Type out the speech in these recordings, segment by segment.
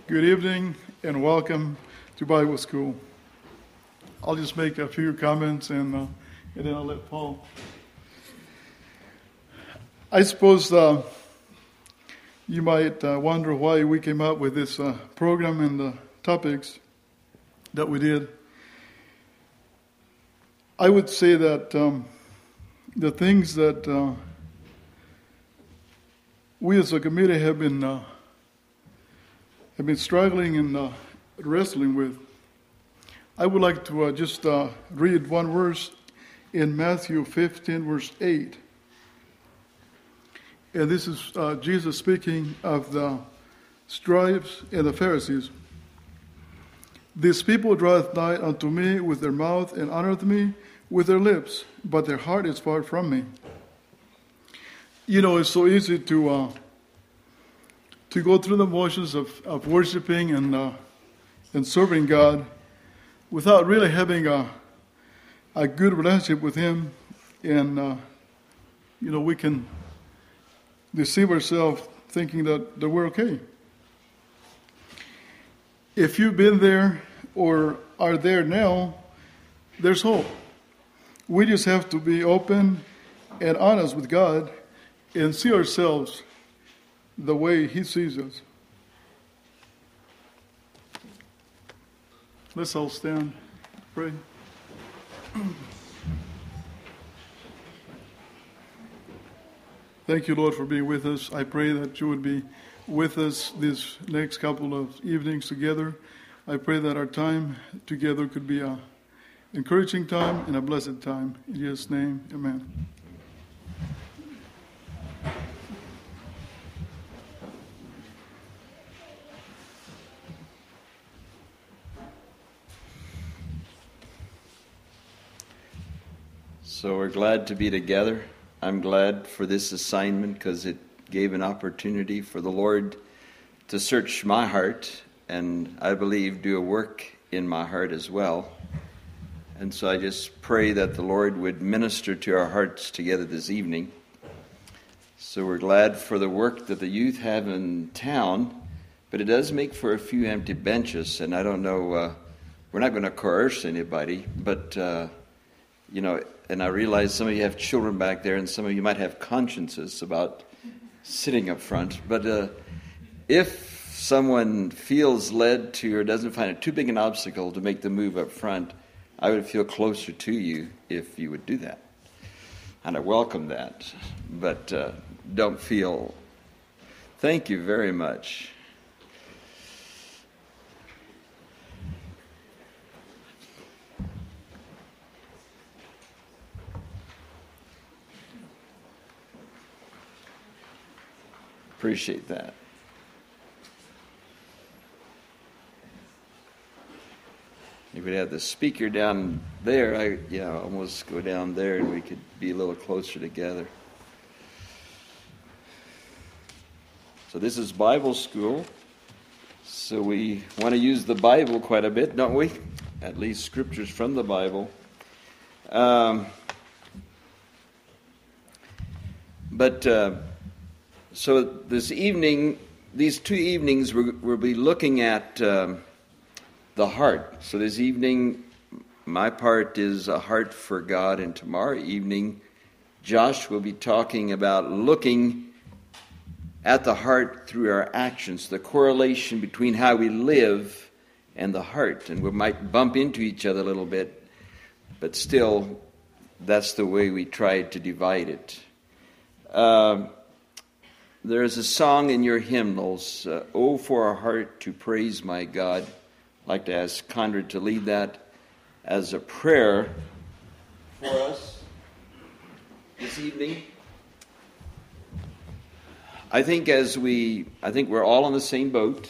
Good evening and welcome to Bible School. I'll just make a few comments and then I'll let Paul. I suppose you might wonder why we came up with this program and the topics that we did. I would say that the things that we as a committee have been struggling and wrestling with. I would like to just read one verse in Matthew 15, verse 8. And this is Jesus speaking of the scribes and the Pharisees. These people draweth nigh unto me with their mouth and honoreth me with their lips, but their heart is far from me. You know, it's so easy to go through the motions of worshiping and serving God without really having a good relationship with Him, and we can deceive ourselves thinking that we're okay. If you've been there or are there now, there's hope. We just have to be open and honest with God and see ourselves the way He sees us. Let's all stand, pray. Thank you, Lord, for being with us. I pray that you would be with us this next couple of evenings together. I pray that our time together could be an encouraging time and a blessed time. In Jesus' name, amen. So we're glad to be together. I'm glad for this assignment because it gave an opportunity for the Lord to search my heart and I believe do a work in my heart as well. And so I just pray that the Lord would minister to our hearts together this evening. So we're glad for the work that the youth have in town, but it does make for a few empty benches, and I don't know, we're not going to coerce anybody, but and I realize some of you have children back there, and some of you might have consciences about sitting up front. But if someone feels led to or doesn't find it too big an obstacle to make the move up front, I would feel closer to you if you would do that. And I welcome that. But don't feel... Thank you very much. Appreciate that. If we'd have the speaker down there, almost go down there and we could be a little closer together. So this is Bible school. So we want to use the Bible quite a bit, don't we? At least scriptures from the Bible. So this evening, these 2 evenings, we'll be looking at the heart. So this evening, my part is a heart for God, and tomorrow evening, Josh will be talking about looking at the heart through our actions, the correlation between how we live and the heart. And we might bump into each other a little bit, but still, that's the way we try to divide it. There's a song in your hymnals, "Oh, for a heart to praise my God." I'd like to ask Conrad to lead that as a prayer for us this evening. I think we're all on the same boat.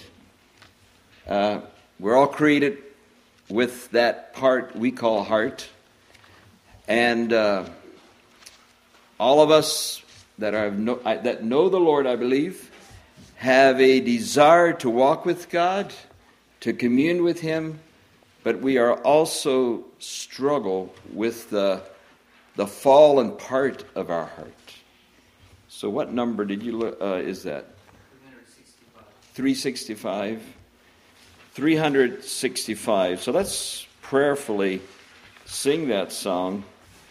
We're all created with that part we call heart. And all of us that know the Lord, I believe, have a desire to walk with God, to commune with Him, but we are also struggle with the fallen part of our heart. So what number did you is that? 365. 365. 365. So let's prayerfully sing that song.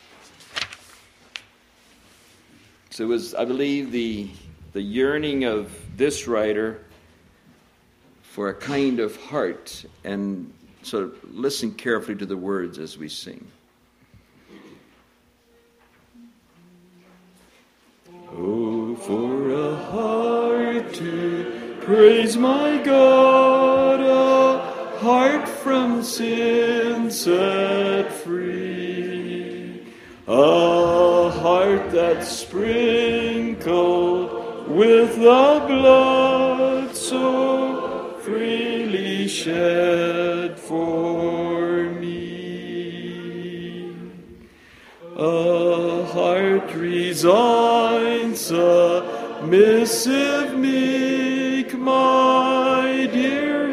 So it was, I believe, the yearning of this writer for a kind of heart. And so listen carefully to the words as we sing. Oh, for a heart to praise my God, a heart from sin set free, a heart that's sprinkled with the blood so freely shed for me, a heart resigned, submissive, meek, my dear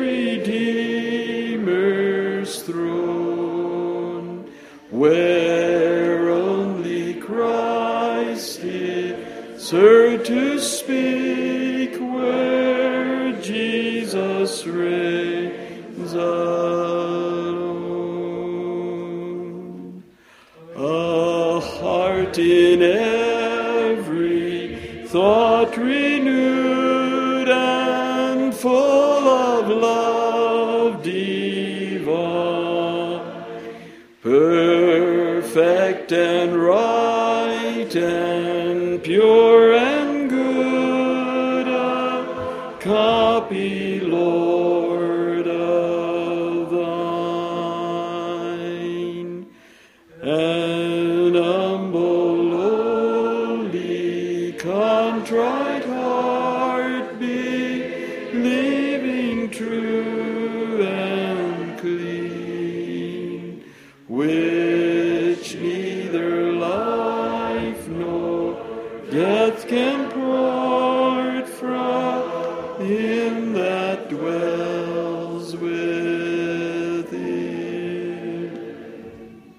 Redeemer's throne, where only Christ is heard to speak, where Jesus reigns alone. A heart in every thought renewed and full of love divine, perfect and right and pure and good, a copy, Lord, of thine, an humble, lowly, contrite heart, believing true and clean, which neither life nor death can part from him that dwells within.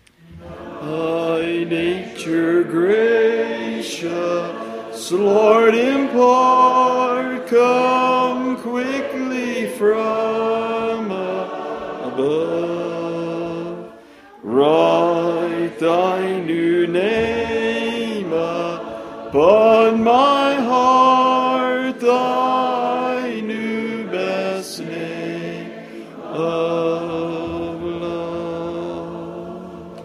Thy nature gracious, Lord, impart, come quickly from above. Write thy new name upon my heart, thy new best name of love.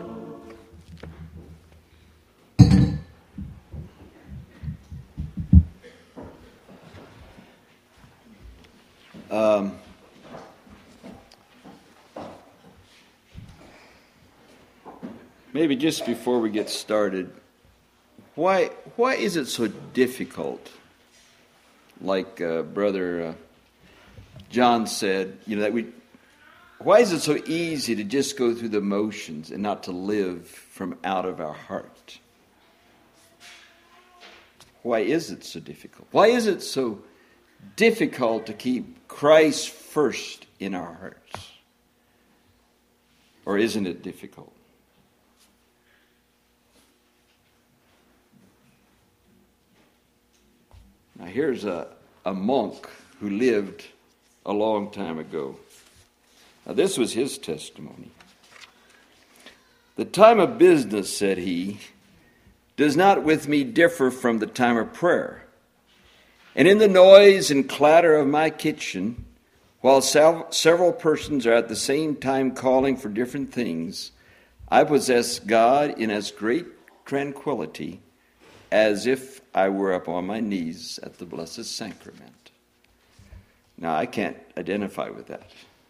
Maybe just before we get started, why is it so difficult? Like Brother John said, why is it so easy to just go through the motions and not to live from out of our heart? Why is it so difficult? Why is it so difficult to keep Christ first in our hearts? Or isn't it difficult? Now here's a monk who lived a long time ago. Now this was his testimony. The time of business, said he, does not with me differ from the time of prayer. And in the noise and clatter of my kitchen, while several persons are at the same time calling for different things, I possess God in as great tranquility as if I were upon my knees at the Blessed Sacrament. Now, I can't identify with that.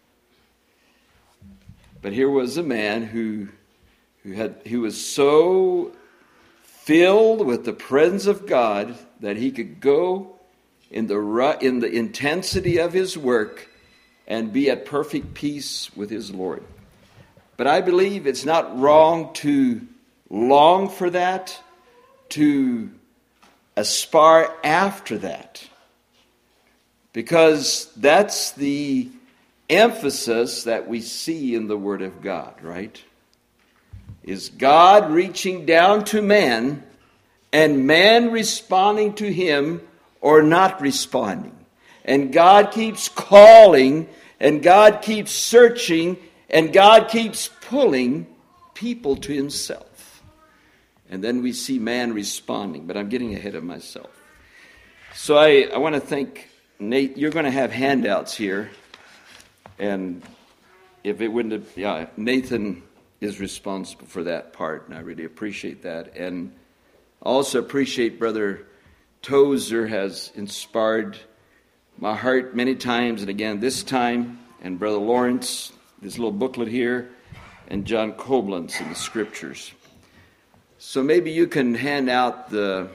But here was a man who was so filled with the presence of God that he could go in the intensity of his work and be at perfect peace with his Lord. But I believe it's not wrong to long for that, to aspire after that, because that's the emphasis that we see in the Word of God, right? Is God reaching down to man and man responding to him or not responding? And God keeps calling And God keeps searching, and God keeps pulling people to himself. And then we see man responding, but I'm getting ahead of myself. So I want to thank Nate. You're going to have handouts here. And if it wouldn't have, Nathan is responsible for that part, and I really appreciate that. And also appreciate Brother Tozer has inspired my heart many times, and again this time, and Brother Lawrence, this little booklet here, and John Koblenz in the Scriptures. So maybe you can hand out the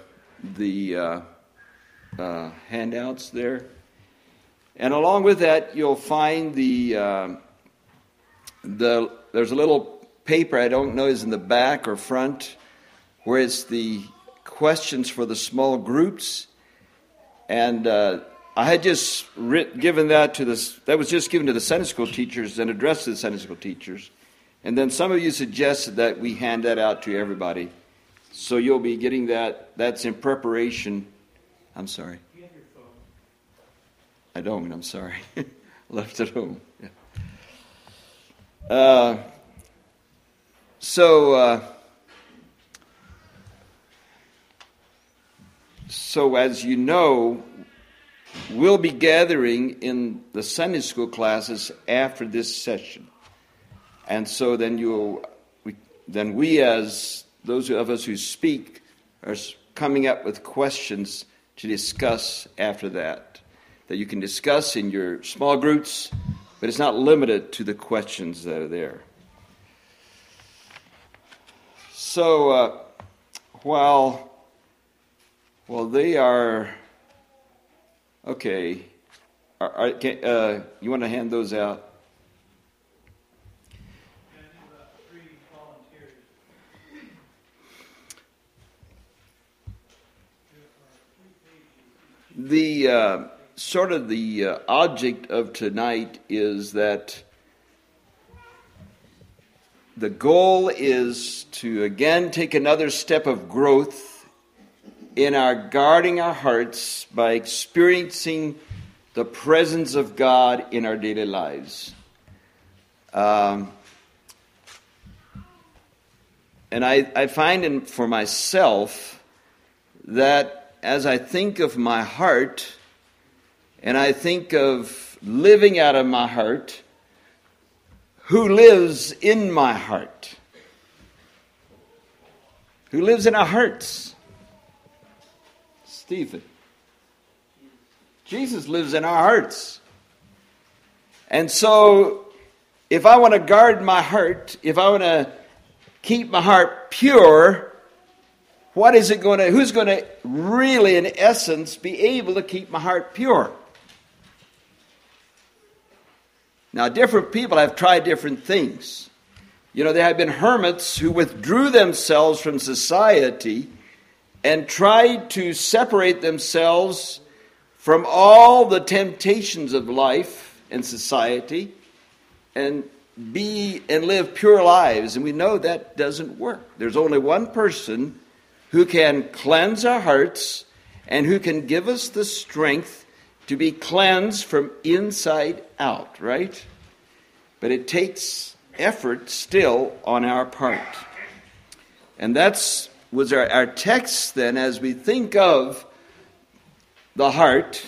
handouts there, and along with that, you'll find there's a little paper, I don't know is in the back or front, where it's the questions for the small groups, and I had just given that that was just given to the Sunday school teachers and addressed to the Sunday school teachers. And then some of you suggested that we hand that out to everybody. So you'll be getting that. That's in preparation. I'm sorry. You have your phone. I don't, I'm sorry. Left at home. Yeah. So as you know, we'll be gathering in the Sunday school classes after this session. And so then we as those of us who speak are coming up with questions to discuss after that you can discuss in your small groups, but it's not limited to the questions that are there. So while they are okay, you want to hand those out? The sort of the object of tonight is that the goal is to again take another step of growth in our guarding our hearts by experiencing the presence of God in our daily lives. And I find for myself that as I think of my heart, and I think of living out of my heart, who lives in my heart? Who lives in our hearts? Stephen. Jesus lives in our hearts. And so, if I want to guard my heart, if I want to keep my heart pure, who's going to really, in essence, be able to keep my heart pure? Now, different people have tried different things. You know, there have been hermits who withdrew themselves from society and tried to separate themselves from all the temptations of life and society and live pure lives. And we know that doesn't work. There's only one person who can cleanse our hearts and who can give us the strength to be cleansed from inside out, right? But it takes effort still on our part. And that's was our text then as we think of the heart.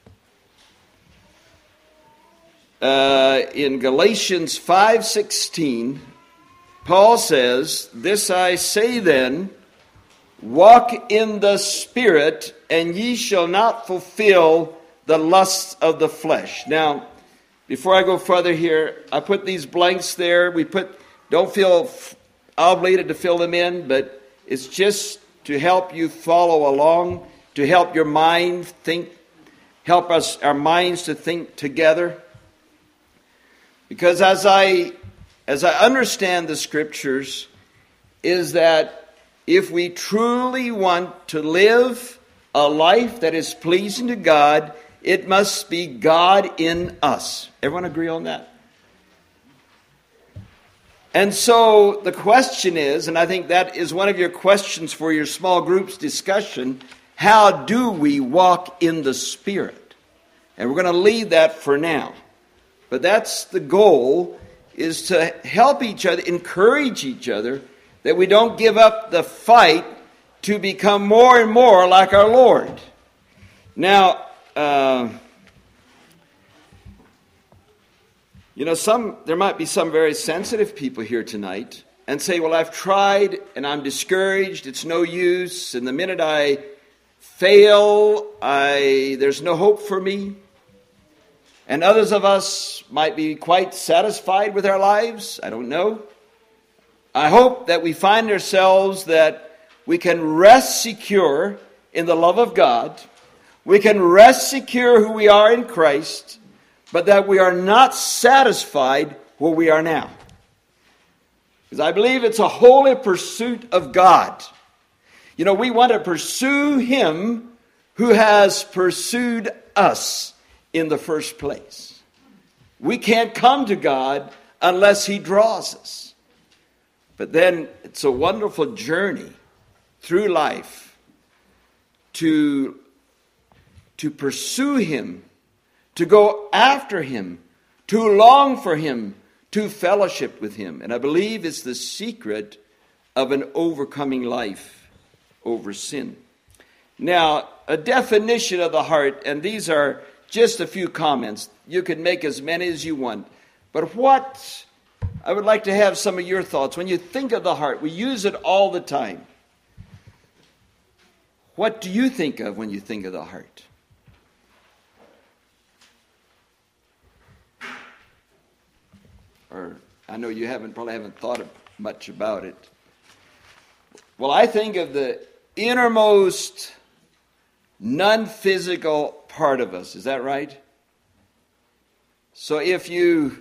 In Galatians 5:16, Paul says, "This I say then, walk in the Spirit, and ye shall not fulfill the lusts of the flesh." Now, before I go further here, I put these blanks there. Don't feel obligated to fill them in, but it's just to help you follow along, to help your mind think, help our minds to think together. Because as I understand the Scriptures, is that if we truly want to live a life that is pleasing to God, it must be God in us. Everyone agree on that? And so the question is, and I think that is one of your questions for your small groups discussion, how do we walk in the Spirit? And we're going to leave that for now. But that's the goal, is to help each other, encourage each other, that we don't give up the fight to become more and more like our Lord. Now, there might be some very sensitive people here tonight and say, well, I've tried and I'm discouraged, it's no use, and the minute I fail, there's no hope for me. And others of us might be quite satisfied with our lives. I don't know. I hope that we find ourselves that we can rest secure in the love of God. We can rest secure who we are in Christ, but that we are not satisfied where we are now. Because I believe it's a holy pursuit of God. We want to pursue Him who has pursued us in the first place. We can't come to God unless He draws us. But then it's a wonderful journey through life to pursue Him, to go after Him, to long for Him, to fellowship with Him. And I believe it's the secret of an overcoming life over sin. Now, a definition of the heart, and these are just a few comments. You can make as many as you want. But I would like to have some of your thoughts. When you think of the heart, we use it all the time. What do you think of when you think of the heart? Or I know you probably haven't thought much about it. Well, I think of the innermost non-physical part of us. Is that right? So if you,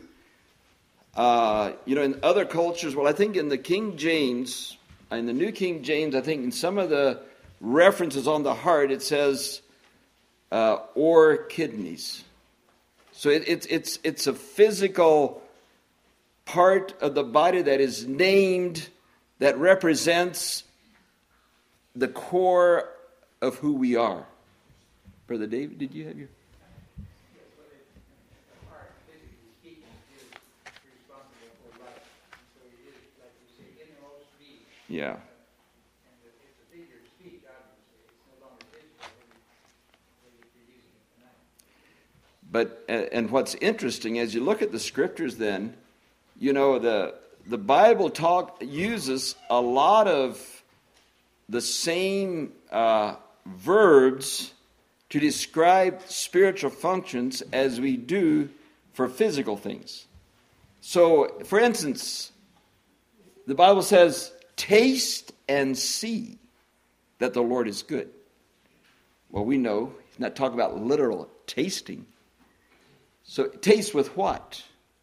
in other cultures, well, I think in the King James, in the New King James, I think in some of the references on the heart, it says, or kidneys. So it's a physical part of the body that is named, that represents the core of who we are. Brother David, did you have your... Yes, but the heart, physically speaking, is responsible for life. So it is, like you say, innermost being. Yeah. And it's a figure of speech, obviously. It's no longer physical when you're using it tonight. But, and what's interesting, as you look at the scriptures then, the Bible uses a lot of the same verbs to describe spiritual functions as we do for physical things. So, for instance, the Bible says, taste and see that the Lord is good. Well, we know he's not talking about literal tasting. So, taste with what?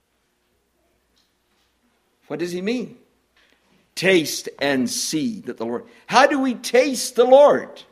What does he mean? Taste and see that the Lord... How do we taste the Lord?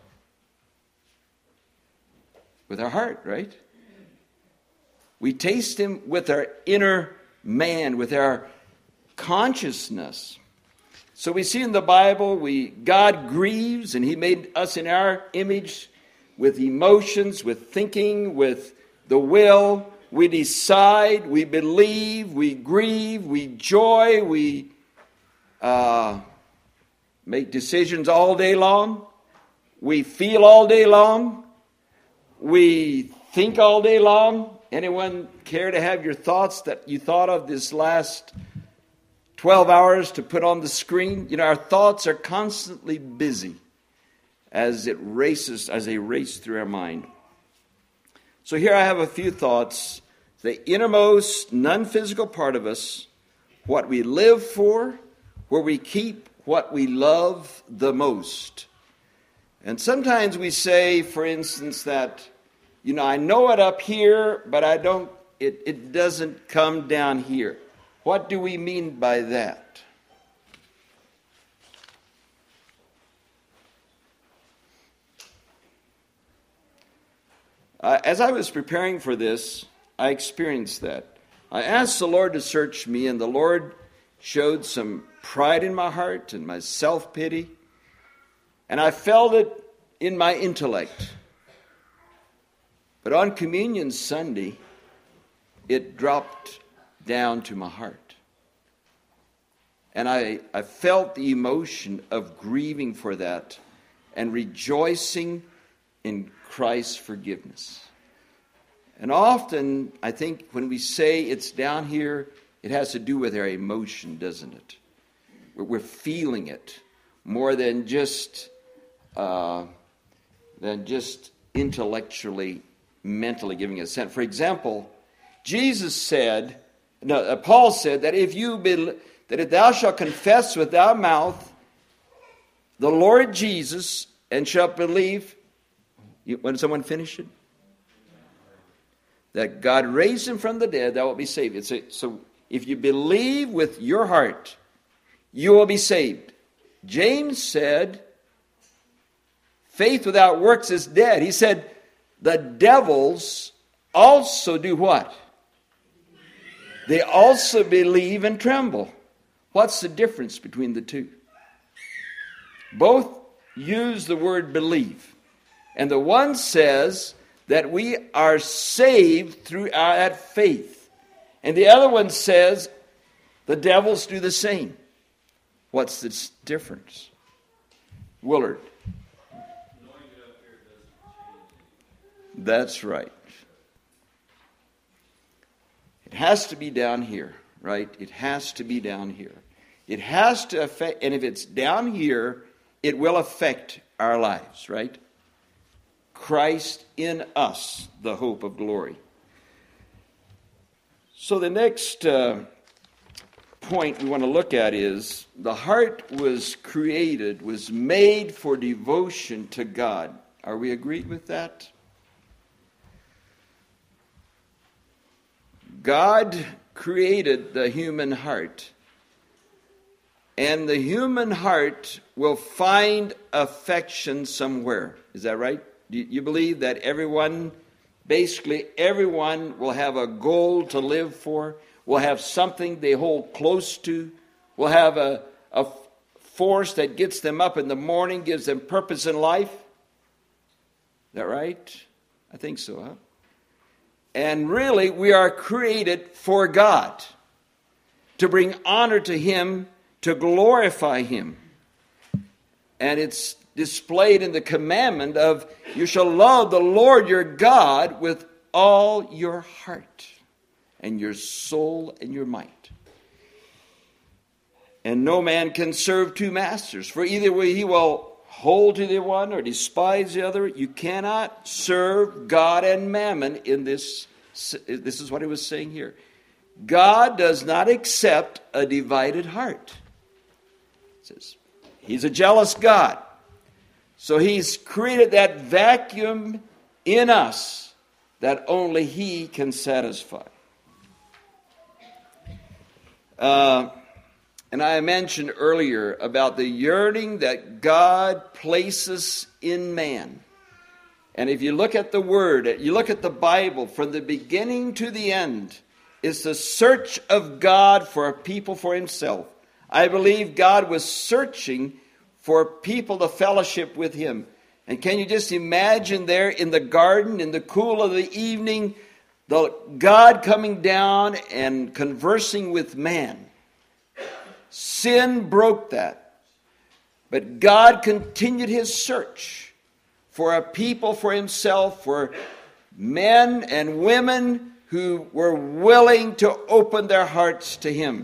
With our heart, right? We taste Him with our inner man, with our consciousness. So we see in the Bible, God grieves, and He made us in our image with emotions, with thinking, with the will. We decide, we believe, we grieve, we joy, we make decisions all day long. We feel all day long. We think all day long. Anyone care to have your thoughts that you thought of this last 12 hours to put on the screen? Our thoughts are constantly busy as they race through our mind. So here I have a few thoughts. The innermost, non-physical part of us, what we live for, where we keep what we love the most. And sometimes we say, for instance, that, I know it up here, but it doesn't come down here. What do we mean by that? As I was preparing for this, I experienced that. I asked the Lord to search me, and the Lord showed some pride in my heart and my self-pity. And I felt it in my intellect. But on Communion Sunday, it dropped down to my heart. And I felt the emotion of grieving for that and rejoicing in Christ's forgiveness. And often, I think when we say it's down here, it has to do with our emotion, doesn't it? We're feeling it more than just intellectually, mentally giving assent. For example, Paul said that if thou shalt confess with thy mouth the Lord Jesus and shalt believe, when someone finish it, that God raised him from the dead, thou wilt be saved. So if you believe with your heart, you will be saved. James said, faith without works is dead. He said, the devils also do what? They also believe and tremble. What's the difference between the two? Both use the word believe. And the one says that we are saved through that faith. And the other one says the devils do the same. What's the difference? Willard. That's right. It has to be down here, right? It has to be down here. It has to affect, and if it's down here, it will affect our lives, right? Christ in us, the hope of glory. So the next point we want to look at is the heart was made for devotion to God. Are we agreed with that? God created the human heart, and the human heart will find affection somewhere. Is that right? Do you believe that basically everyone will have a goal to live for, will have something they hold close to, will have a force that gets them up in the morning, gives them purpose in life? Is that right? I think so, huh? And really, we are created for God, to bring honor to Him, to glorify Him. And it's displayed in the commandment of, you shall love the Lord your God with all your heart and your soul and your might. And no man can serve two masters, for either way he will hold to the one or despise the other. You cannot serve God and mammon in this. This is what he was saying here. God does not accept a divided heart. It says, He's a jealous God. So He's created that vacuum in us that only He can satisfy. And I mentioned earlier about the yearning that God places in man. And if you look at the Word, you look at the Bible, from the beginning to the end, it's the search of God for a people for Himself. I believe God was searching for people to fellowship with Him. And can you just imagine there in the garden, in the cool of the evening, God coming down and conversing with man? Sin broke that. But God continued His search for a people for Himself, for men and women who were willing to open their hearts to Him.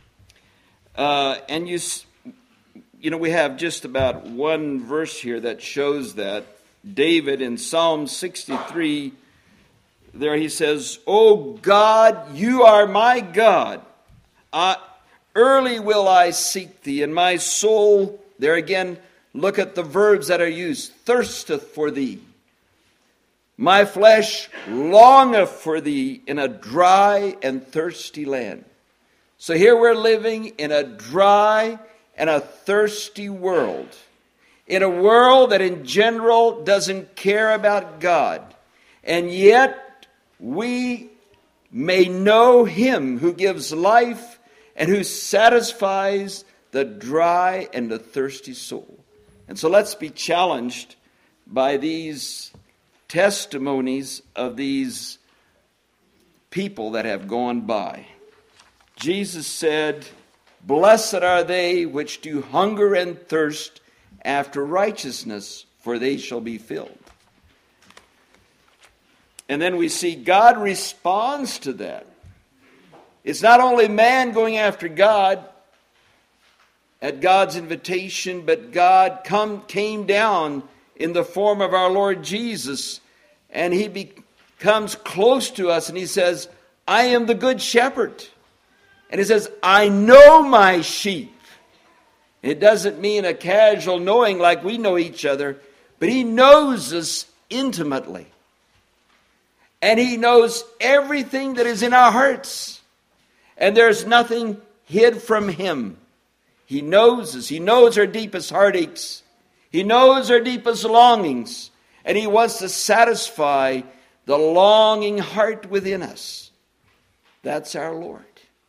And you know, we have just about one verse here that shows that. David in Psalm 63, there he says, "O God, you are my God. Early will I seek thee, and my soul," there again, look at the verbs that are used, "thirsteth for thee. My flesh longeth for thee in a dry and thirsty land." So here we're living in a dry and a thirsty world. In a world that in general doesn't care about God. And yet we may know Him who gives life and who satisfies the dry and the thirsty soul. And so let's be challenged by these testimonies of these people that have gone by. Jesus said, "Blessed are they which do hunger and thirst after righteousness, for they shall be filled." And then we see God responds to that. It's not only man going after God at God's invitation, but God came down in the form of our Lord Jesus, and he becomes close to us, and he says, "I am the good shepherd." And he says, "I know my sheep." It doesn't mean a casual knowing like we know each other, but he knows us intimately. And he knows everything that is in our hearts. And there's nothing hid from him. He knows us. He knows our deepest heartaches. He knows our deepest longings. And he wants to satisfy the longing heart within us. That's our Lord.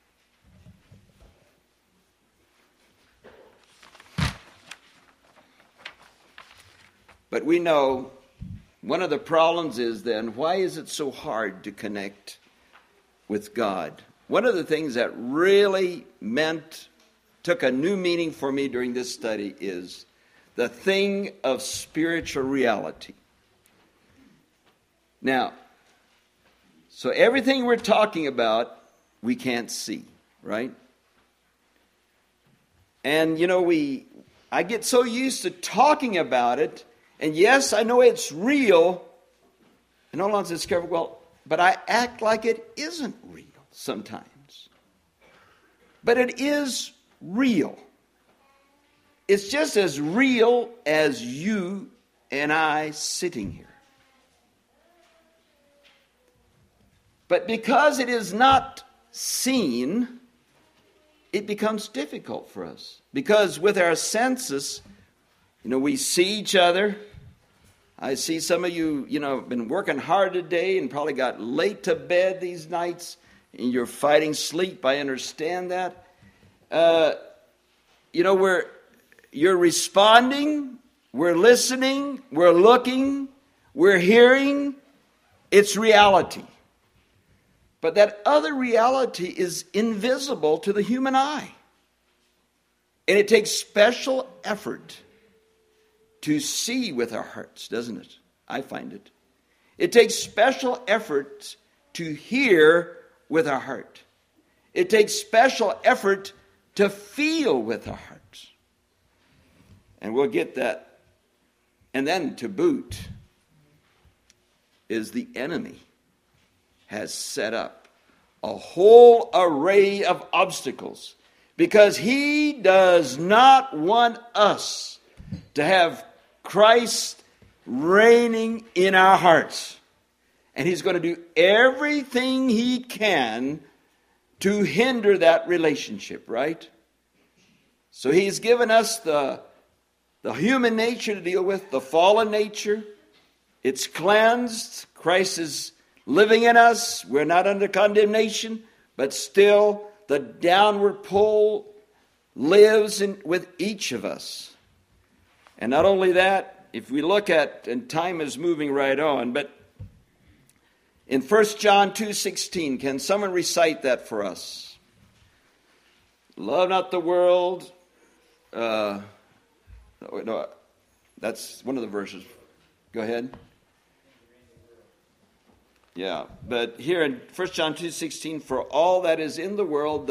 But we know one of the problems is then, why is it so hard to connect with God? One of the things that really took a new meaning for me during this study is the thing of spiritual reality. Now, so everything we're talking about, we can't see, right? And I get so used to talking about it. And yes, I know it's real. And all on discover, but I act like it isn't real sometimes. But it is real. It's just as real as you and I sitting here. But because it is not seen, it becomes difficult for us. Because with our senses, we see each other. I see some of you, been working hard today and probably got late to bed these nights, and you're fighting sleep. I understand that. You're responding, we're listening, we're looking, we're hearing. It's reality. But that other reality is invisible to the human eye. And it takes special effort to see with our hearts, doesn't it? I find it. It takes special effort to hear with our heart. It takes special effort to feel with our hearts. And we'll get that. And then to boot is the enemy has set up a whole array of obstacles because he does not want us to have Christ reigning in our hearts. And he's going to do everything he can to hinder that relationship, right? So he's given us the human nature to deal with, the fallen nature. It's cleansed. Christ is living in us. We're not under condemnation, but still the downward pull lives with each of us. And not only that, if we look at, and time is moving right on, but in 1 John 2:16, can someone recite that for us? Love not the world. No, that's one of the verses. Go ahead. Yeah, but here in 1 John 2:16, for all that is in the world,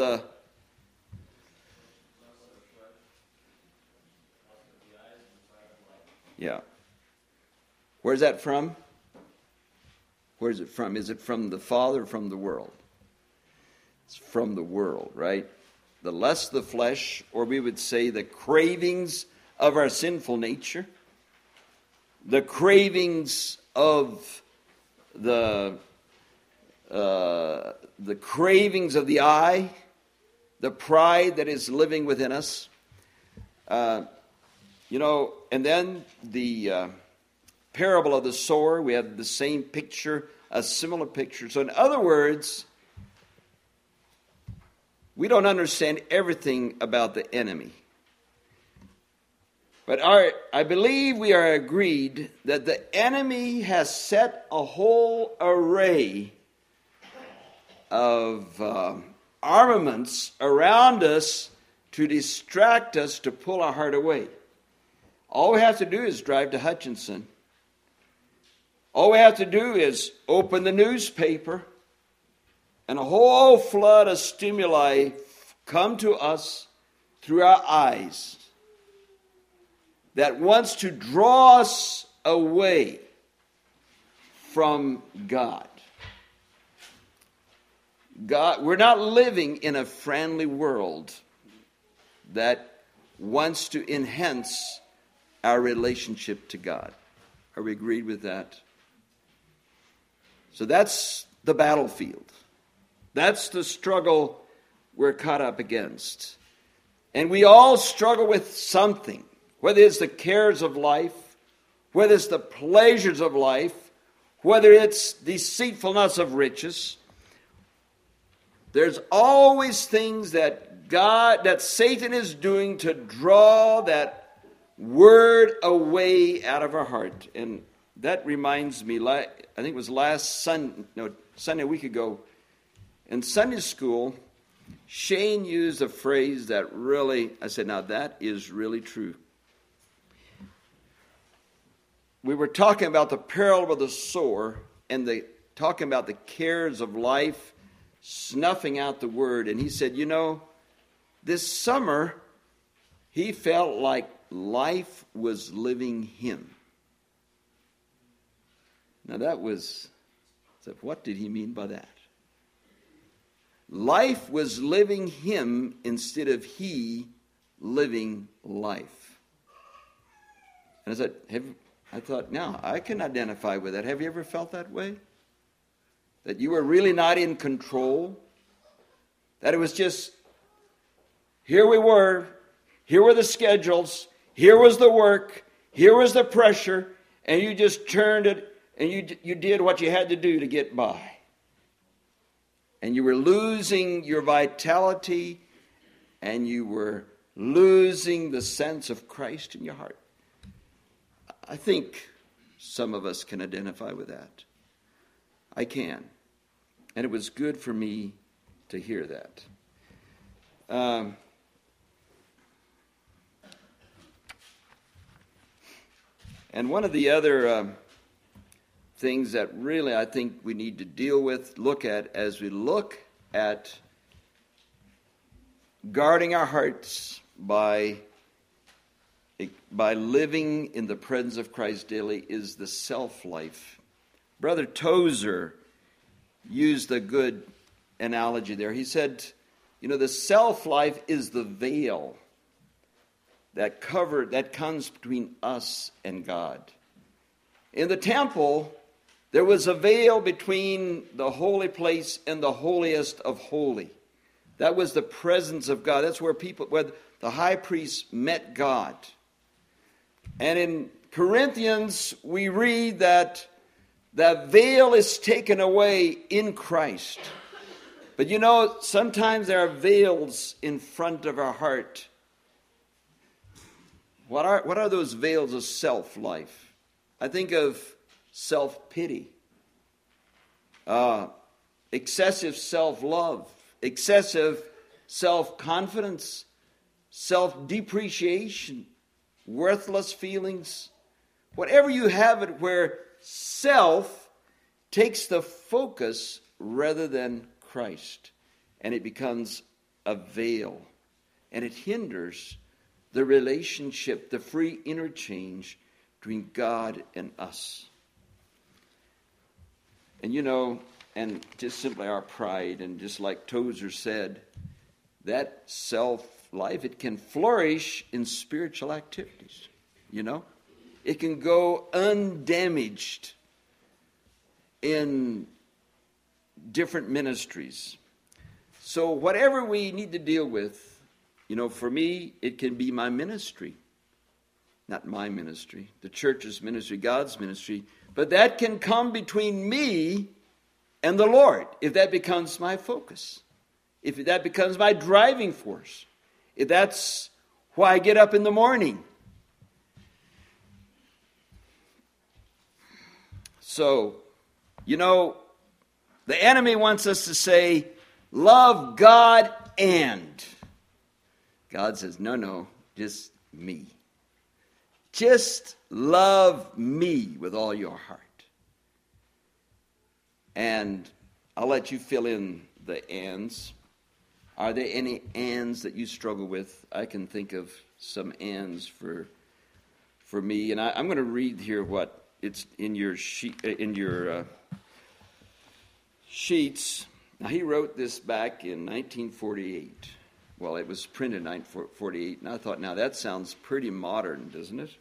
yeah. Where's that from? Where is it from? Is it from the Father or from the world? It's from the world, right? The lust of the flesh, or we would say the cravings of our sinful nature, the cravings of the cravings of the eye, the pride that is living within us. And then the parable of the sower, we have the same picture, a similar picture. So in other words, we don't understand everything about the enemy. But I believe we are agreed that the enemy has set a whole array of armaments around us to distract us, to pull our heart away. All we have to do is drive to Hutchinson. All we have to do is open the newspaper, and a whole flood of stimuli come to us through our eyes that wants to draw us away from God. We're not living in a friendly world that wants to enhance our relationship to God. Are we agreed with that? So that's the battlefield. That's the struggle we're caught up against. And we all struggle with something, whether it's the cares of life, whether it's the pleasures of life, whether it's deceitfulness of riches. There's always things that Satan is doing to draw that word away out of our heart. And that reminds me, I think it was Sunday, a week ago, in Sunday school, Shane used a phrase that really, I said, now that is really true. We were talking about the parable of the sower and talking about the cares of life, snuffing out the word. And he said, this summer, he felt like life was living him. Now what did he mean by that? Life was living him instead of he living life. And I thought, now, I can identify with that. Have you ever felt that way? That you were really not in control? That it was just, here we were, here were the schedules, here was the work, here was the pressure, and you just turned it, and you did what you had to do to get by. And you were losing your vitality, and you were losing the sense of Christ in your heart. I think some of us can identify with that. I can. And it was good for me to hear that. And one of the other things that really I think we need to look at as we look at guarding our hearts by living in the presence of Christ daily is the self-life. Brother Tozer used a good analogy there. He said, the self-life is the veil that comes between us and God. In the temple, there was a veil between the holy place and the holiest of holy. That was the presence of God. That's where the high priest met God. And in Corinthians, we read that the veil is taken away in Christ. But sometimes there are veils in front of our heart. What are those veils of self-life? I think of self-pity, excessive self-love, excessive self-confidence, self-depreciation, worthless feelings. Whatever you have it where self takes the focus rather than Christ, and it becomes a veil, and it hinders the relationship, the free interchange between God and us. And and just simply our pride, and just like Tozer said, that self-life, it can flourish in spiritual activities, It can go undamaged in different ministries. So whatever we need to deal with, for me, it can be my ministry. Not my ministry, the church's ministry, God's ministry. But that can come between me and the Lord if that becomes my focus. If that becomes my driving force. If that's why I get up in the morning. So, the The enemy wants us to say, love God and. God says, no, just me. Just love me with all your heart. And I'll let you fill in the ands. Are there any ands that you struggle with? I can think of some ands for me. And I'm going to read here what it's in your sheets. Now, he wrote this back in 1948. Well, it was printed in 1948, and I thought, now that sounds pretty modern, doesn't it?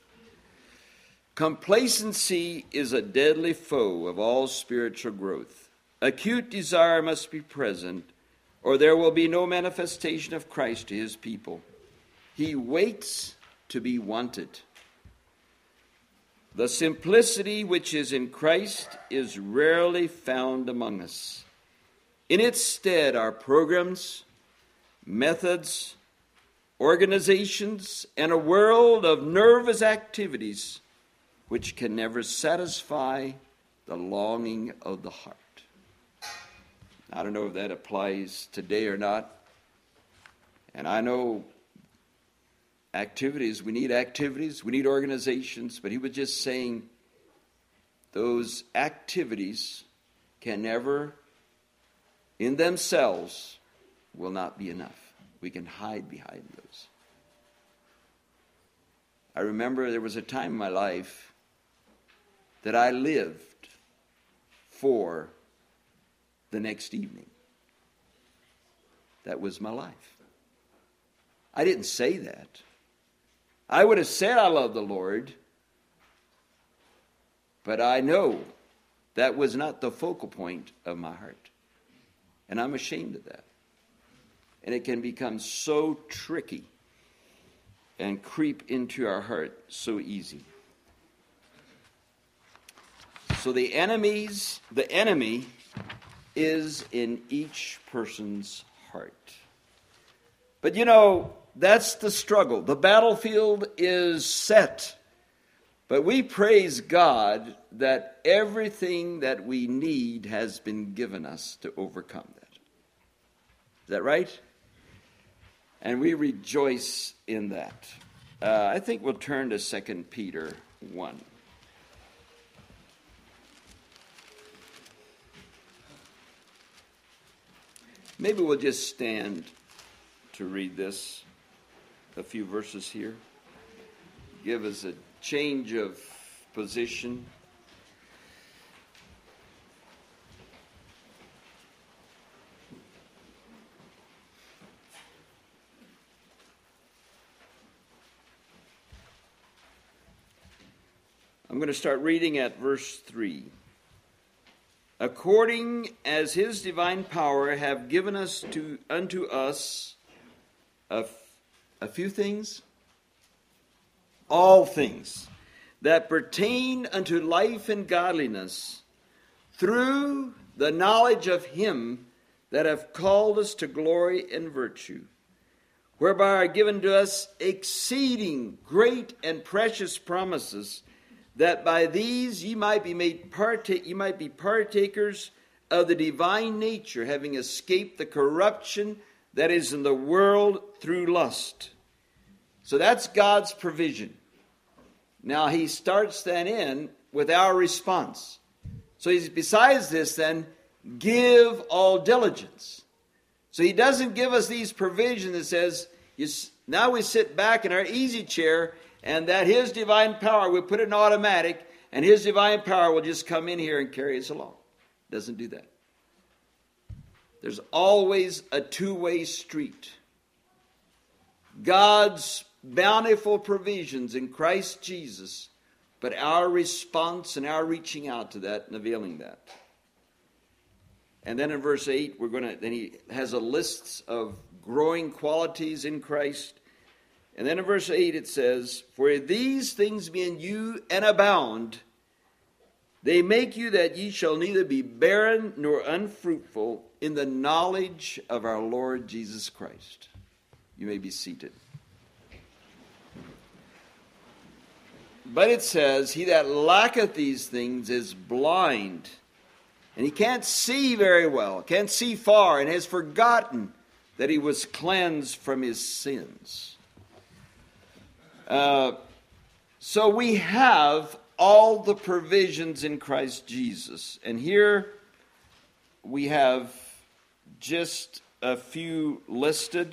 Complacency is a deadly foe of all spiritual growth. Acute desire must be present, or there will be no manifestation of Christ to his people. He waits to be wanted. The simplicity which is in Christ is rarely found among us. In its stead are programs, methods, organizations, and a world of nervous activities which can never satisfy the longing of the heart. I don't know if that applies today or not. And I know activities, we need organizations, but he was just saying those activities can never, in themselves, will not be enough. We can hide behind those. I remember there was a time in my life that I lived for the next evening. That was my life. I didn't say that. I would have said I love the Lord, but I know that was not the focal point of my heart. And I'm ashamed of that. And it can become so tricky and creep into our heart so easy. So the enemy is in each person's heart. But you know, that's the struggle. The battlefield is set. But we praise God that everything that we need has been given us to overcome that. Is that right? And we rejoice in that. I think we'll turn to 2 Peter 1. Maybe we'll just stand to read this, a few verses here. Give us a change of position. I'm going to start reading at verse 3. According as his divine power have given us unto us a few things, all things that pertain unto life and godliness, through the knowledge of him that hath called us to glory and virtue, whereby are given to us exceeding great and precious promises, that by these ye might be partakers of the divine nature, having escaped the corruption that is in the world through lust. So that's God's provision. Now he starts then in with our response. So he's, besides this then, give all diligence. So he doesn't give us these provisions that says, now we sit back in our easy chair and that his divine power, we put it in automatic, and his divine power will just come in here and carry us along. It doesn't do that. There's always a two-way street. God's bountiful provisions in Christ Jesus, but our response and our reaching out to that and availing that. And then in verse 8, then he has a list of growing qualities in Christ. And then in verse 8 it says, for these things be in you and abound, they make you that ye shall neither be barren nor unfruitful in the knowledge of our Lord Jesus Christ. You may be seated. But it says, he that lacketh these things is blind, And he can't see very well, can't see far, and has forgotten that he was cleansed from his sins. So we have all the provisions in Christ Jesus. And here we have just a few listed.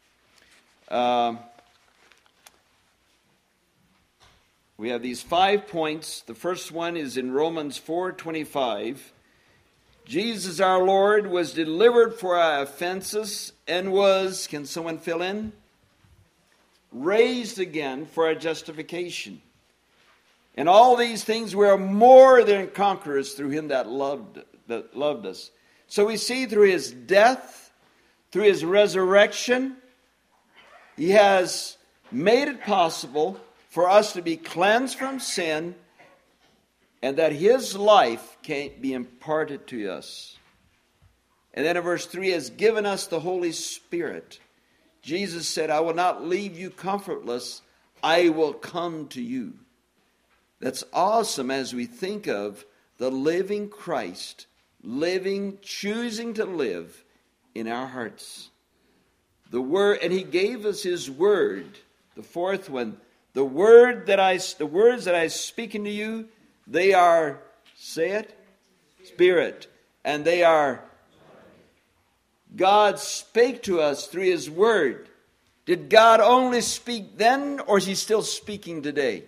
We have these 5 points. The first one is in Romans 4:25. Jesus our Lord was delivered for our offenses and was, can someone fill in? Raised again for our justification. And all these things we are more than conquerors through him that loved us. So we see through his death, through his resurrection, he has made it possible for us to be cleansed from sin, and that his life can be imparted to us. And then in verse 3, has given us the Holy Spirit. Jesus said, I will not leave you comfortless, I will come to you. That's awesome as we think of the living Christ, choosing to live in our hearts. The word, and he gave us his word. The fourth one, the words that I speak unto you, they are, say it, spirit, and they are. God spake to us through his word. Did God only speak then, or is he still speaking today?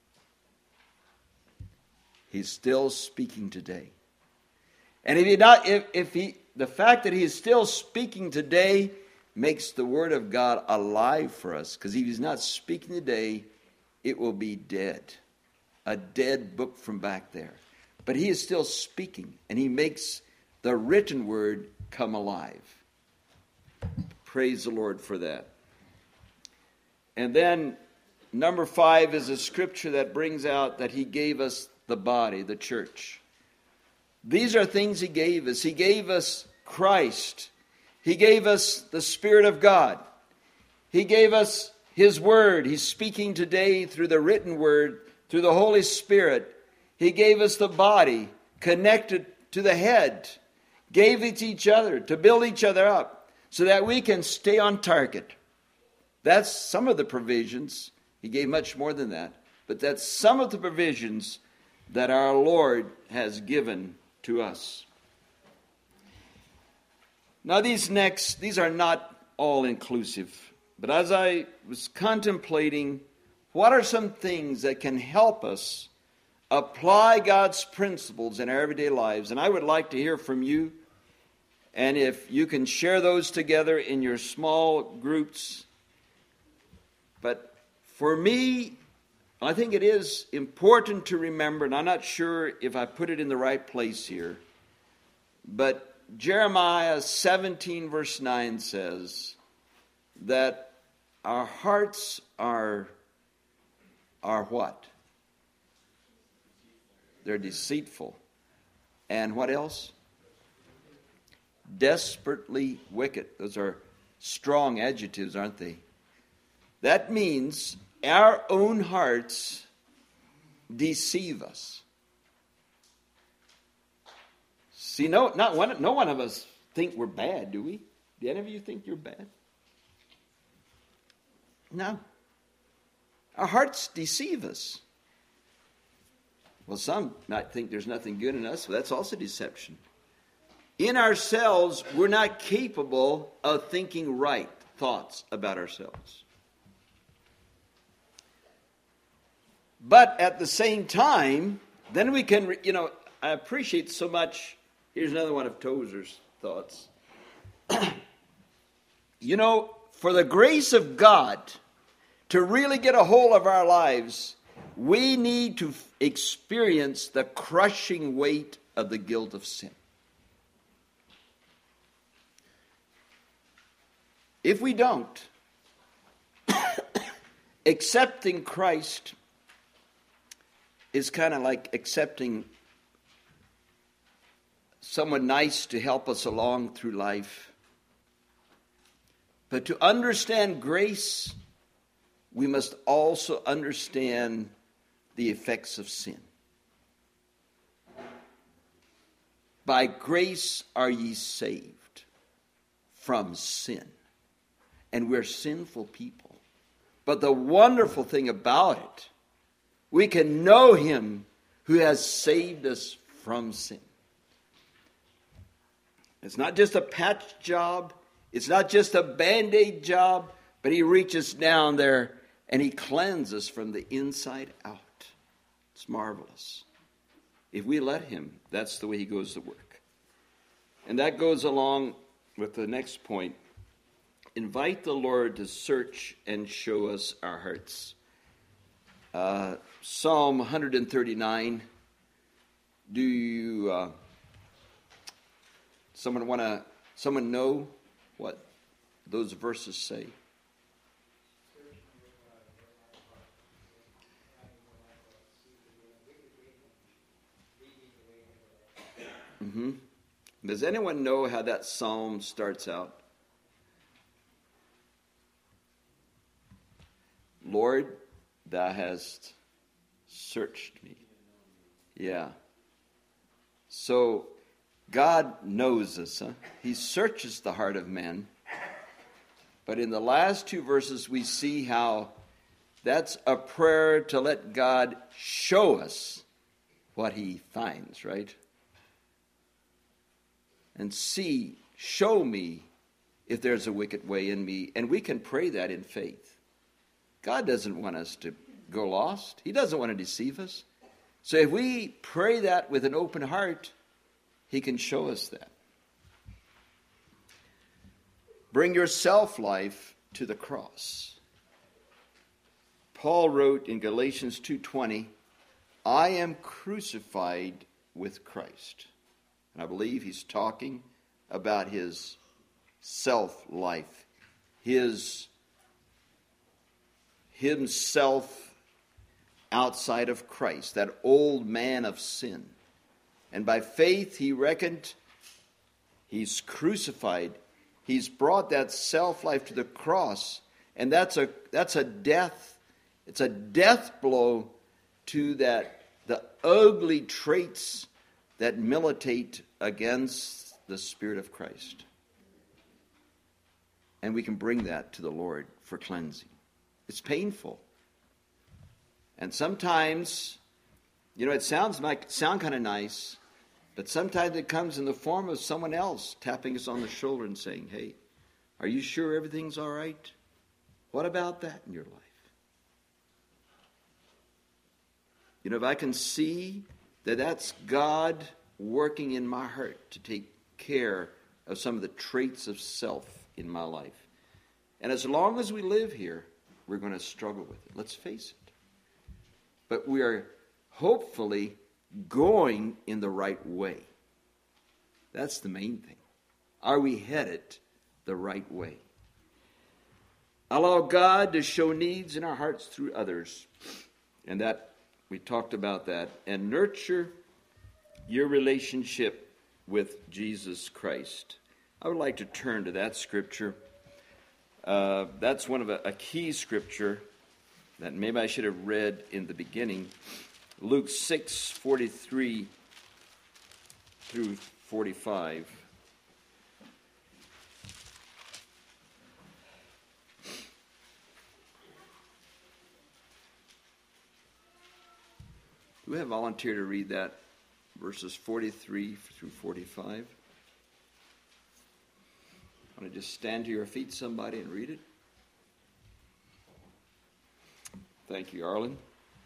He's still speaking today. And the fact that he is still speaking today makes the word of God alive for us. Because if he's not speaking today, it will be dead. A dead book from back there. But he is still speaking, and he makes the written word come alive. Praise the Lord for that. And then number 5 is a scripture that brings out that he gave us the body, the church. These are things he gave us. He gave us Christ. He gave us the Spirit of God. He gave us his word. He's speaking today through the written word, through the Holy Spirit. He gave us the body connected to the head. Gave it to each other to build each other up so that we can stay on target. That's some of the provisions. He gave much more than that. But that's some of the provisions that our Lord has given to us. Now these are not all inclusive. But as I was contemplating, what are some things that can help us apply God's principles in our everyday lives? And I would like to hear from you. And if you can share those together in your small groups. But for me, I think it is important to remember, and I'm not sure if I put it in the right place here, but Jeremiah 17 verse 9 says that our hearts are what? They're deceitful. And what else? Desperately wicked. Those are strong adjectives, aren't they? That means our own hearts deceive us. See, no one of us think we're bad, do we? Do any of you think you're bad? No. Our hearts deceive us. Well, some might think there's nothing good in us, but that's also deception. In ourselves, we're not capable of thinking right thoughts about ourselves. But at the same time, then we can, I appreciate so much. Here's another one of Tozer's thoughts. For the grace of God to really get a hold of our lives, we need to experience the crushing weight of the guilt of sin. If we don't, accepting Christ is kind of like accepting someone nice to help us along through life. But to understand grace, we must also understand the effects of sin. By grace are ye saved from sin. And we're sinful people. But the wonderful thing about it, we can know him who has saved us from sin. It's not just a patch job. It's not just a Band-Aid job. But he reaches down there and he cleanses us from the inside out. It's marvelous. If we let him, that's the way he goes to work. And that goes along with the next point. Invite the Lord to search and show us our hearts. Psalm 139. Do you, someone know what those verses say? Mm-hmm. Does anyone know how that psalm starts out? Lord, thou hast searched me. Yeah. So God knows us. Huh? He searches the heart of man. But in the last two verses, we see how that's a prayer to let God show us what he finds, right? And show me if there's a wicked way in me. And we can pray that in faith. God doesn't want us to go lost. He doesn't want to deceive us. So if we pray that with an open heart, he can show us that. Bring your self-life to the cross. Paul wrote in Galatians 2:20, I am crucified with Christ. And I believe he's talking about his self-life, himself outside of Christ, that old man of sin. And by faith he reckoned he's crucified. He's brought that self-life to the cross. And that's a death. It's a death blow to the ugly traits that militate against the Spirit of Christ. And we can bring that to the Lord for cleansing. It's painful. And sometimes, it sound kind of nice, but sometimes it comes in the form of someone else tapping us on the shoulder and saying, hey, are you sure everything's all right? What about that in your life? If I can see that that's God working in my heart to take care of some of the traits of self in my life. And as long as we live here, we're going to struggle with it. Let's face it. But we are hopefully going in the right way. That's the main thing. Are we headed the right way? Allow God to show needs in our hearts through others. And that, we talked about that. And nurture your relationship with Jesus Christ. I would like to turn to that scripture. That's one of a key scripture that maybe I should have read in the beginning. Luke 6:43 through 45. Do we have a volunteer to read that? Verses 43 through 45. Want to just stand to your feet, somebody, and read it? Thank you, Arlen.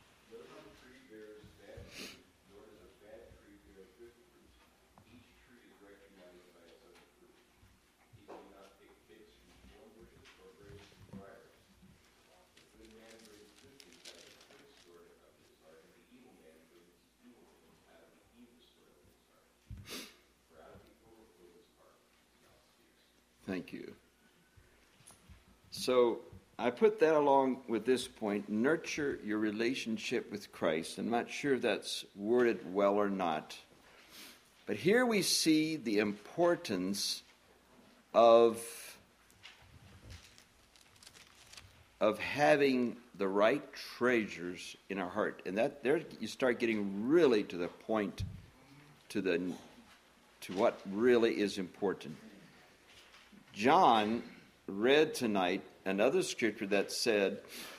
Thank you. So I put that along with this point, nurture your relationship with Christ. I'm not sure if that's worded well or not. But here we see the importance of having the right treasures in our heart. And that there you start getting really to the point, to to what really is important. John read tonight another scripture that said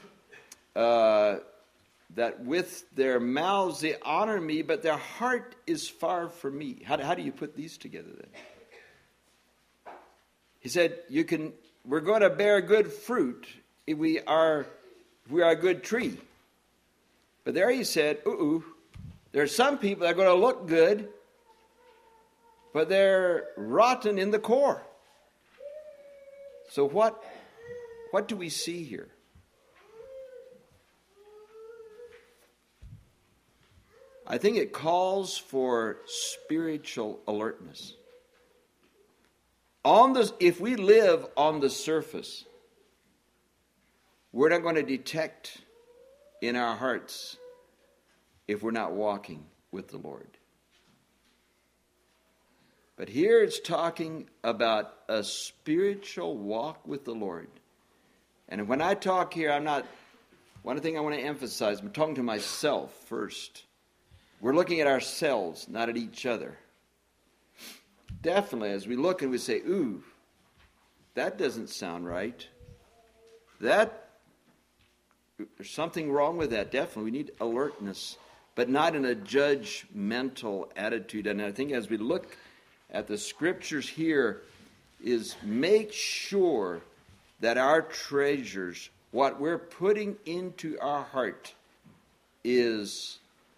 that with their mouths they honor me, but their heart is far from me. How do you put these together then? He said, we're going to bear good fruit if we are a good tree. But there he said, there are some people that are going to look good, but they're rotten in the core. So what do we see here? I think it calls for spiritual alertness. If we live on the surface, we're not going to detect in our hearts if we're not walking with the Lord. But here it's talking about a spiritual walk with the Lord. And when I talk here, one thing I want to emphasize, I'm talking to myself first. We're looking at ourselves, not at each other. Definitely, as we look and we say, that doesn't sound right. There's something wrong with that. Definitely, we need alertness, but not in a judgmental attitude. And I think as we look at the scriptures here, is make sure that our treasures, what we're putting into our heart, is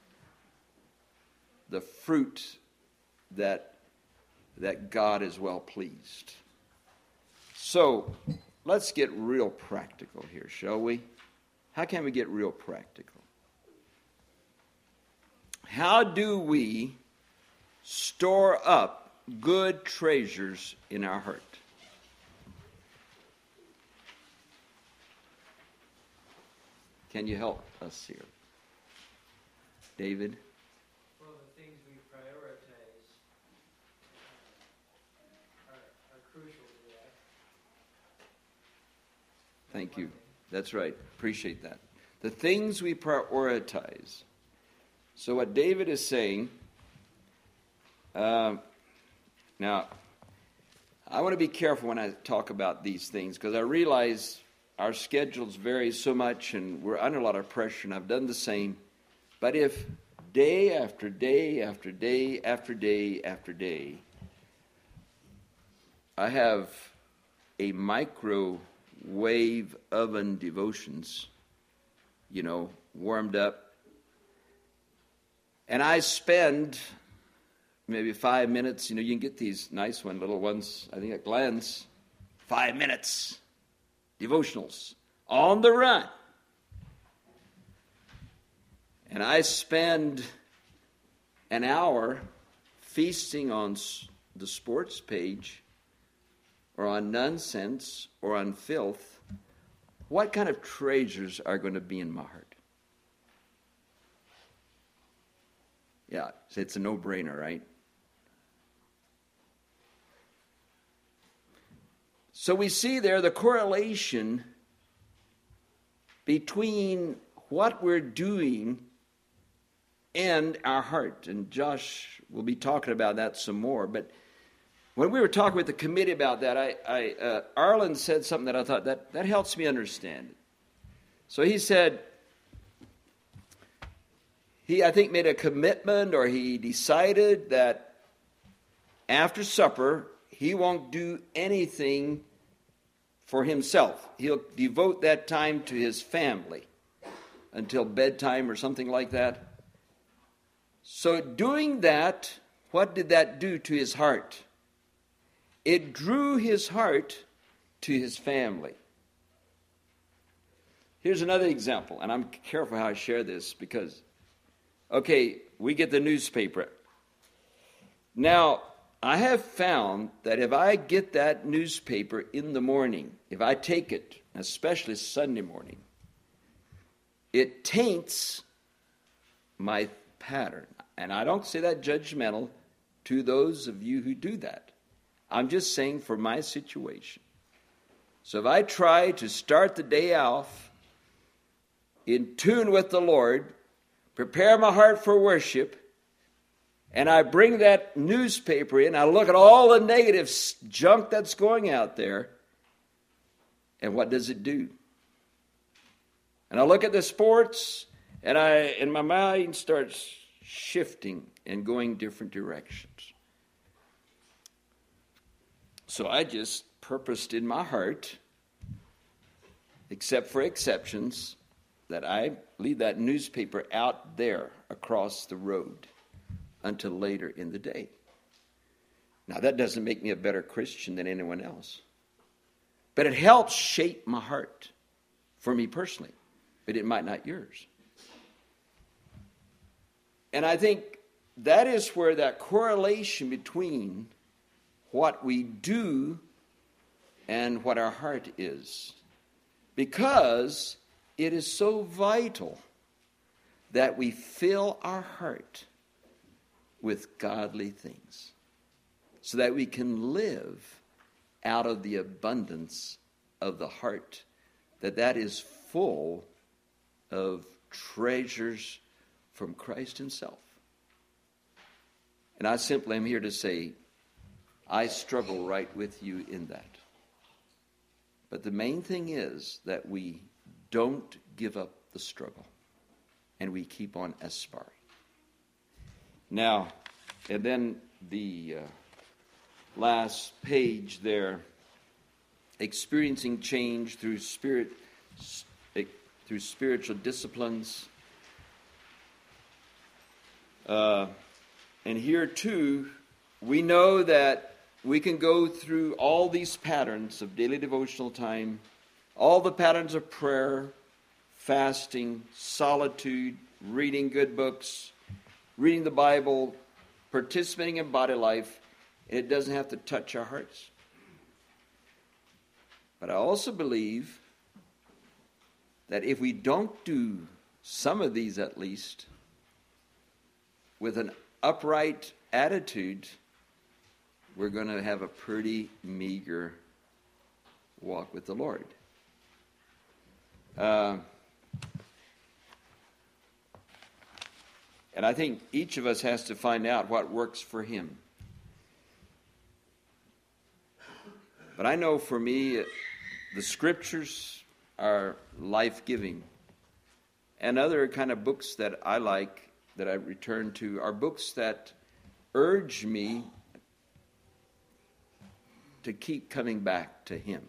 the fruit that God is well pleased. So, let's get real practical here, shall we? How can we get real practical? How do we store up good treasures in our heart? Can you help us here? David? Well, the things we prioritize are crucial to that. Thank you. That's right. Appreciate that. The things we prioritize. So what David is saying, now, I want to be careful when I talk about these things because I realize our schedules vary so much and we're under a lot of pressure, and I've done the same. But if day after day after day after day after day, I have a microwave oven devotions, warmed up, and I spend maybe 5 minutes, you can get these nice little ones, I think at Glenn's, 5 minutes, devotionals, on the run. And I spend an hour feasting on the sports page, or on nonsense, or on filth. What kind of treasures are going to be in my heart? Yeah, it's a no-brainer, right? So we see there the correlation between what we're doing and our heart. And Josh will be talking about that some more. But when we were talking with the committee about that, Arlen said something that I thought that helps me understand it. So he said, he, I think, made a commitment, or he decided that after supper, he won't do anything for himself. He'll devote that time to his family until bedtime or something like that. So doing that, what did that do to his heart? It drew his heart to his family. Here's another example, and I'm careful how I share this because, okay, we get the newspaper. Now, I have found that if I get that newspaper in the morning, if I take it, especially Sunday morning, it taints my pattern. And I don't say that judgmental to those of you who do that. I'm just saying for my situation. So if I try to start the day off in tune with the Lord, prepare my heart for worship, And I bring that newspaper in, I look at all the negative junk that's going out there, and what does it do? And I look at the sports, and my mind starts shifting and going different directions. So I just purposed in my heart, except for exceptions, that I leave that newspaper out there across the road until later in the day. Now, that doesn't make me a better Christian than anyone else. But it helps shape my heart for me personally. But it might not yours. And I think that is where that correlation between what we do and what our heart is. Because it is so vital that we fill our heart with godly things, so that we can live out of the abundance of the heart, that is full of treasures from Christ himself. And I simply am here to say, I struggle right with you in that. But the main thing is that we don't give up the struggle, and we keep on aspiring. Now, and then the last page there, experiencing change through spiritual disciplines. And here too, we know that we can go through all these patterns of daily devotional time, all the patterns of prayer, fasting, solitude, reading good books, reading the Bible, participating in body life, and it doesn't have to touch our hearts. But I also believe that if we don't do some of these at least with an upright attitude, we're going to have a pretty meager walk with the Lord. And I think each of us has to find out what works for him. But I know for me, the scriptures are life-giving. And other kind of books that I like, that I return to, are books that urge me to keep coming back to him.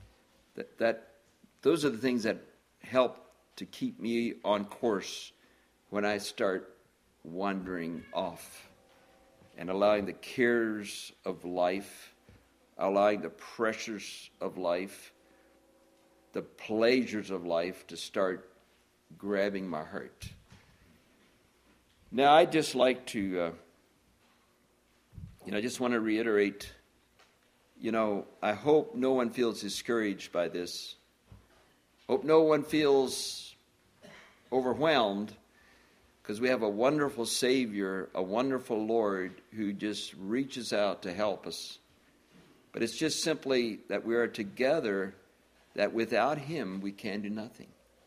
Those are the things that help to keep me on course when I start wandering off and allowing the cares of life, allowing the pressures of life, the pleasures of life to start grabbing my heart. Now, I just like to, I just want to reiterate, I hope no one feels discouraged by this. Hope no one feels overwhelmed, because we have a wonderful Savior, a wonderful Lord who just reaches out to help us. But it's just simply that we are together, that without him we can do nothing.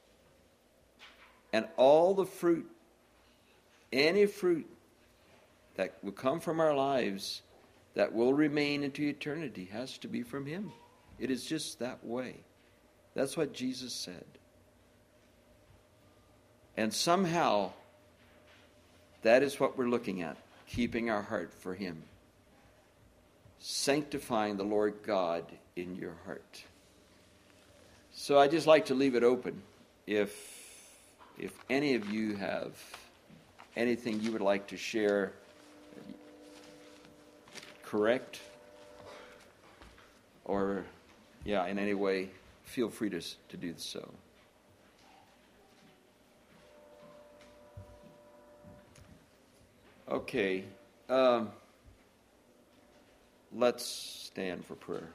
And all the fruit, any fruit that will come from our lives that will remain into eternity has to be from him. It is just that way. That's what Jesus said. And somehow, that is what we're looking at, keeping our heart for him. Sanctifying the Lord God in your heart. So I just like to leave it open. If any of you have anything you would like to share, correct, or in any way, feel free to do so. Okay, let's stand for prayer.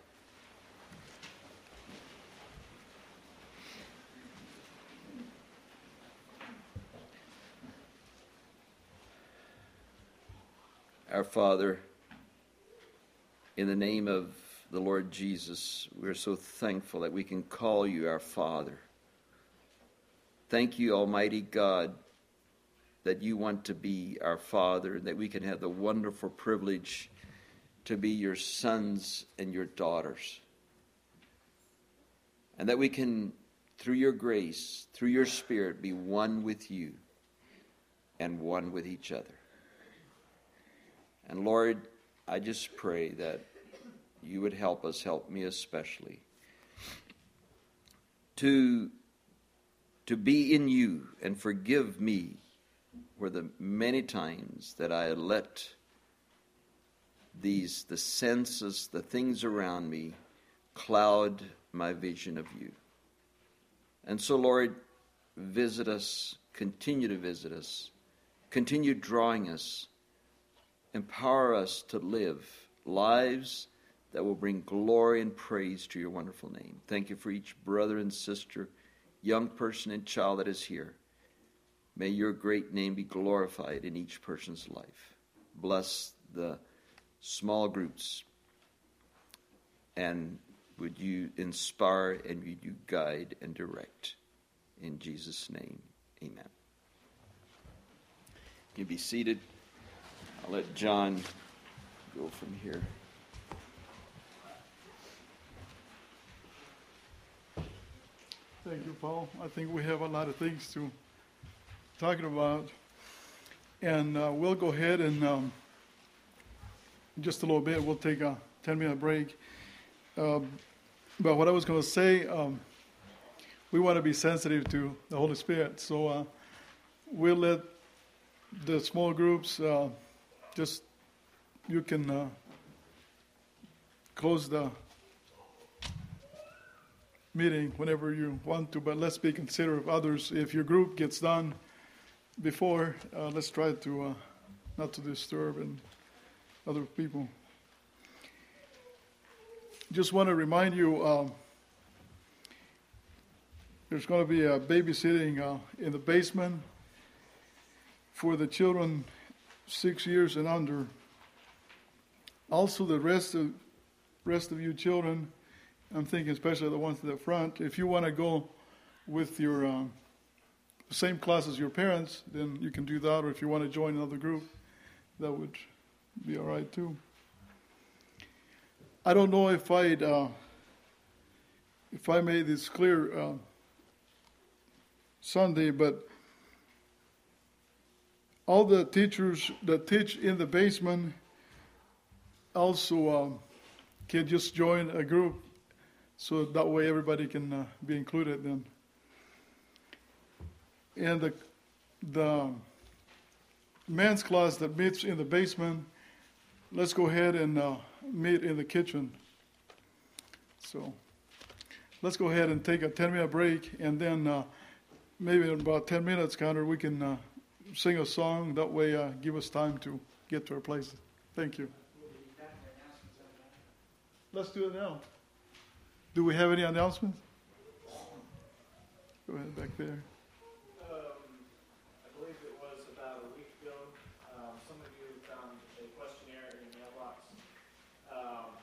Our Father, in the name of the Lord Jesus, we're so thankful that we can call you our Father. Thank you, Almighty God, that you want to be our Father, that we can have the wonderful privilege to be your sons and your daughters. And that we can, through your grace, through your Spirit, be one with you and one with each other. And Lord, I just pray that you would help us, help me especially, to be in you and forgive me for the many times that I let the senses, the things around me, cloud my vision of you. And so, Lord, visit us, continue to visit us, continue drawing us, empower us to live lives that will bring glory and praise to your wonderful name. Thank you for each brother and sister, young person and child that is here. May your great name be glorified in each person's life. Bless the small groups, and would you inspire and would you guide and direct? In Jesus' name, amen. You be seated. I'll let John go from here. Thank you, Paul. I think we have a lot of things to talking about. And we'll go ahead and in just a little bit, we'll take a 10-minute break. But what I was going to say, we want to be sensitive to the Holy Spirit. So we'll let the small groups, you can close the meeting whenever you want to, but let's be considerate of others. If your group gets done before, let's try to not to disturb and other people. Just want to remind you, there's going to be a babysitting in the basement for the children 6 years and under. Also, the rest of you children, I'm thinking especially the ones at the front, if you want to go with your same class as your parents, then you can do that. Or if you want to join another group, that would be all right too. I don't know if I made this clear Sunday, but all the teachers that teach in the basement also can just join a group, so that way everybody can be included then. And the men's class that meets in the basement, let's go ahead and meet in the kitchen. So let's go ahead and take a 10-minute break, and then maybe in about 10 minutes, Connor, we can sing a song. That way give us time to get to our places. Thank you. Let's do it now. Do we have any announcements? Go ahead, back there. I believe it was about a week ago. Some of you found a questionnaire in your mailbox.